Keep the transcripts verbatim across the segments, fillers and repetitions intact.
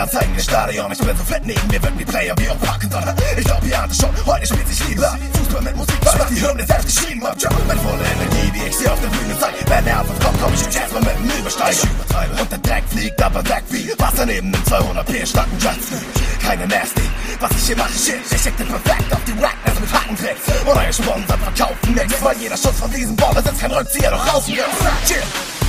ganz eigenes Stadion. Ich bin so fett, neben mir wirken die Player wie auf Parkinson. Ich glaub, ihr ahnt es schon, heute spielt sich Liebe. Fußball mit Musik, weil ich die Hymne selbst geschrieben hab. Meine volle Energie, wie ich sie auf der Bühne zeig. Wenn der Anfang kommt, komm ich und erstmal mit dem Übersteiger. Und der Dreck fliegt, aber weg wie Wasser neben dem zweihundert P starken Jetski. Keine Nasty, was ich hier mache, shit. Ich schick den perfekt auf die Rack, also mit Hackentricks. Und eure Sponsor verkaufen nix, weil jeder Schuss von diesem Ball ist kein Rückzieher, doch raus und chill.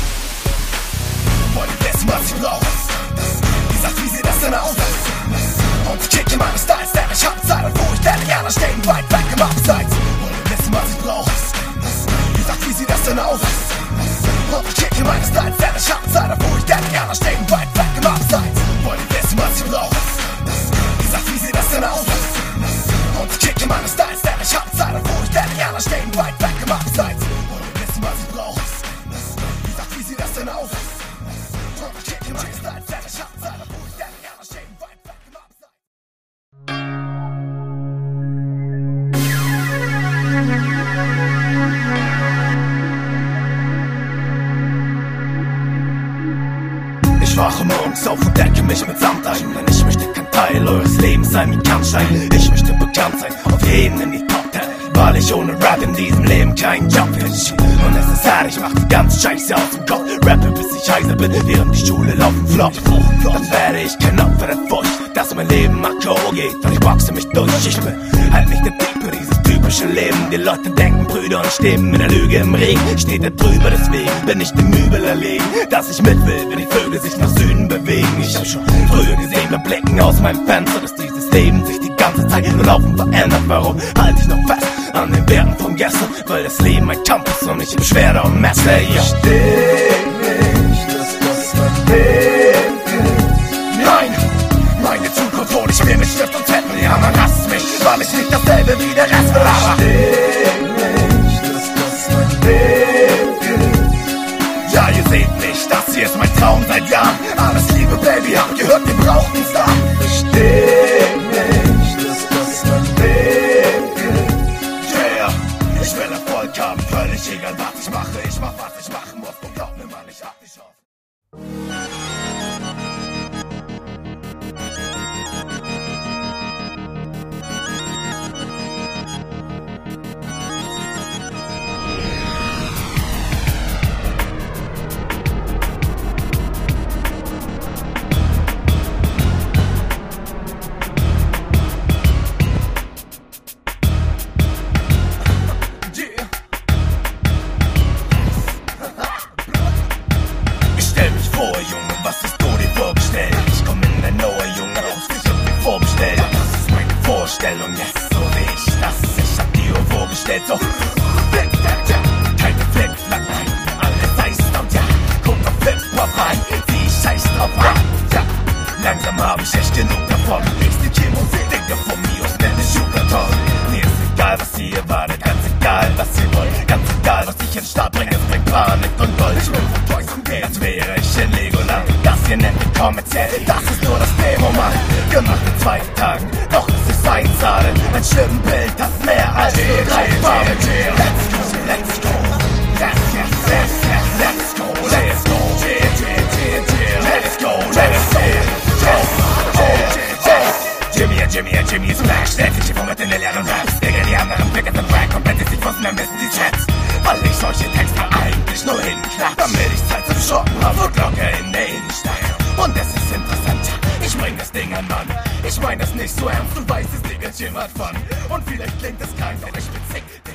Wollt ihr wissen, was ich brauch? Wie sagt, wie sieht das denn aus? Und ich kicke meine Styles, denn ich hab Zeit, wo ich denn gerne stehen, weit weg im Abseits. Wollt ihr wissen, was ich brauch? Wie sagt, wie sieht das denn aus? Und ich kicke meine Styles, denn ich hab Zeit, wo ich denn gerne stehen, weit weg im Abseits. Wollt ihr wissen, was ich brauch? Wie sagt, wie sieht das denn aus? Und ich kicke meine Styles, denn ich hab Zeit, wo ich denn gerne stehen, weit weg im Abseits. Wollt ihr wissen, was ich brauch? Wie sagt, wie sieht das denn aus? Und ich kicke meine Styles, denn ich hab Zeit, wo ich denn gerne stehen, weit weg im Abseits. Ich wache morgens auf und decke mich mit Samt ein, denn ich möchte kein Teil eures Lebens sein wie Kannstein. Ich möchte bekannt sein, auf jeden in die Top Ten, weil ich ohne Rap in diesem Leben keinen Job hätte. Und es ist hart, ich mach die ganze Scheiße aus dem Kopf, rappe bis ich heiser bin, während die Schule laufen flott. Dann werde ich kein Opfer der Furcht, dass mein Leben Akkord geht, und ich boxe mich durch. Ich bin halt nicht der Typ für dieses typische Leben. Die Leute denken, Brüder, und stehen mit der Lüge im Regen. Steht da drüber, deswegen bin ich dem Übel erlegen, dass ich mit will, wenn die Vögel sich nach Süden bewegen. Ich hab schon früher gesehen, wir blicken aus meinem Fenster, dass dieses Leben sich die ganze Zeit nur laufen verändert. Warum halte ich noch fest an den Werten von gestern? Weil das Leben ein Kampf ist und ich im Schwerter und Messer, ja. Ich versteh nicht, dass das mein Leben ist. Nein, meine Zukunft hol ich mir mit Stift und Zettel. Ja, man hasst mich, weil ich nicht dasselbe wie der Rest will. Aber Ich versteh nicht, dass das mein Leben ist. ja, ihr seht nicht, das hier ist mein Traum seit Jahren. Alles Liebe, Baby, habt gehört, wir brauchen einen Star. Ich versteh nicht, dass das mein Leben ist. Yeah, ich will Erfolg haben, völlig egal was ich mache. Ich mach, was ich machen muss, und glaub mir, Mann, ich hab die Chance. Junge, was hast du dir vorgestellt? Ich komm in ein neuer Junge raus, ich hab mir vorbestellt. Das ist meine Vorstellung, yes, so seh ich das. Ich hab dir vorgestellt, so Flick, ja, keine Flick-Flack, nein, alles heißt und ja, guck auf Flip-Flop rein, die scheiß drauf rein, ja, langsam hab ich echt genug davon. Ich die Chemo-Musik, Digga, von mir aus nenn ich Sugarton. Mir ist egal, was ihr erwartet, ganz egal, was ihr wollt, ganz egal, was ich in den Start bringe, es bringt Panik und Gold. Ich bin von Toys und Geld, als wäre ich in Legoland. Das hier nennt ihr kommerziell, das ist nur das Demo, Mann. Gemacht in zwei Tagen, doch es ist Einzahlen. Ein Schwimmbild hat mehr als nur drei Farben. Let's go, let's go, yes, yes, yes, yes, let's go, let's go, let's go, let's go, Jimmy, Jimmy, Jimmy Smash, stellt sich hier vor mit den leeren Raps. Digga, die anderen Blicke sind wack und wenn sie sich wussten, dann wissen die Chats. Weil ich solche Texte eigentlich nur hinklatsch, damit ich Zeit zum Schocken hab und locker in der Innenstadt. Und es ist interessant, ich bring das Ding an Mann. Ich mein das nicht so ernst, du weißt es, Digga, Jim hat Fun. Und vielleicht klingt das krank, doch ich bin sick.